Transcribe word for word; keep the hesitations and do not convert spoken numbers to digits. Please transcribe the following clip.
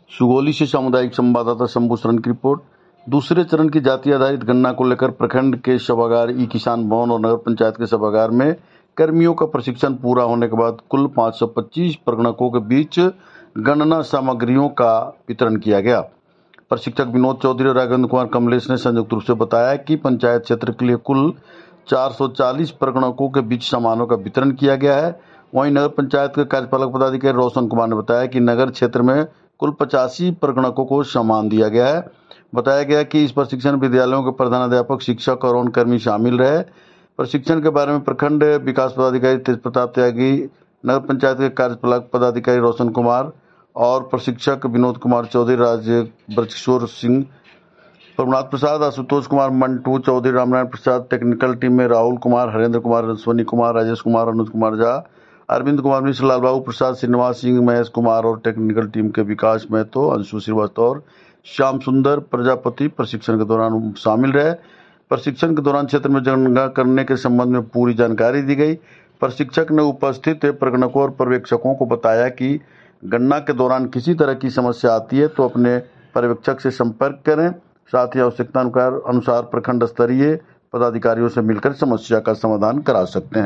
सुगौली से सामुदायिक संवाददाता शंभू शरण की रिपोर्ट। दूसरे चरण की जाति आधारित गणना को लेकर प्रखंड के सभागार, ई किसान भवन और नगर पंचायत के सभागार में कर्मियों का प्रशिक्षण पूरा होने के बाद कुल पाँच सौ पच्चीस प्रगणकों के बीच गणना सामग्रियों का वितरण किया गया। प्रशिक्षक विनोद चौधरी और राघवेंद्र कुमार कमलेश ने संयुक्त रूप से बताया कि पंचायत क्षेत्र के लिए कुल चार सौ चालीस प्रगणकों के बीच सामानों का वितरण किया गया है। वहीं नगर पंचायत के कार्यपालक पदाधिकारी रोशन कुमार ने बताया कि नगर क्षेत्र में कुल पचासी प्रगणकों को सम्मान दिया गया है। बताया गया कि इस प्रशिक्षण विद्यालयों के प्रधानाध्यापक, शिक्षक और अन्य कर्मी शामिल रहे। प्रशिक्षण के बारे में प्रखंड विकास पदाधिकारी तेज प्रताप त्यागी, नगर पंचायत के कार्यपालक पदाधिकारी रोशन कुमार और प्रशिक्षक विनोद कुमार चौधरी, राज ब्रजकिशोर सिंह, प्रभुनाथ प्रसाद, आशुतोष कुमार, मंटू चौधरी, रामनारायण प्रसाद, टेक्निकल टीम में राहुल कुमार, हरेंद्र कुमार, सोनी कुमार, राजेश कुमार, अनुज कुमार झा, अरविंद कुमार मिश्र, लालबाबू प्रसाद, श्रीनिवास सिंह, महेश कुमार और टेक्निकल टीम के विकास महतो, अंशु श्रीवास्तव और श्याम सुंदर प्रजापति प्रशिक्षण के दौरान शामिल रहे। प्रशिक्षण के दौरान क्षेत्र में जनगणना करने के संबंध में पूरी जानकारी दी गई। प्रशिक्षक ने उपस्थित प्रगणकों और पर्यवेक्षकों को बताया कि गणना के दौरान किसी तरह की समस्या आती है तो अपने पर्यवेक्षक से संपर्क करें। साथ ही आवश्यकता अनुसार प्रखंड स्तरीय पदाधिकारियों से मिलकर समस्या का समाधान करा सकते हैं।